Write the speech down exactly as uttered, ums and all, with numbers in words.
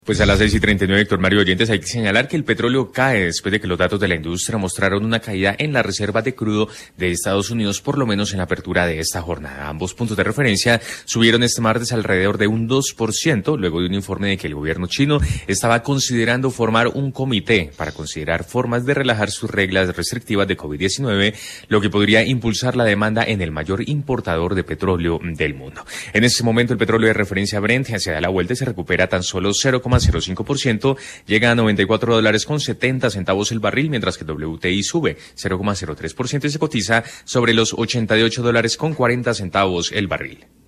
Pues a las seis y treinta y nueve, Héctor Mario Oyentes, hay que señalar que el petróleo cae después de que los datos de la industria mostraron una caída en las reservas de crudo de Estados Unidos, por lo menos en la apertura de esta jornada. Ambos puntos de referencia subieron este martes alrededor de un dos por ciento, luego de un informe de que el gobierno chino estaba considerando formar un comité para considerar formas de relajar sus reglas restrictivas de COVID diecinueve, lo que podría impulsar la demanda en el mayor importador de petróleo del mundo. En este momento, el petróleo de referencia Brent se da la vuelta y se recupera tan solo cero coma cero cinco por ciento, llega a noventa y cuatro dólares con setenta centavos el barril, mientras que el W T I sube cero coma cero tres por ciento y se cotiza sobre los ochenta y ocho dólares con cuarenta centavos el barril.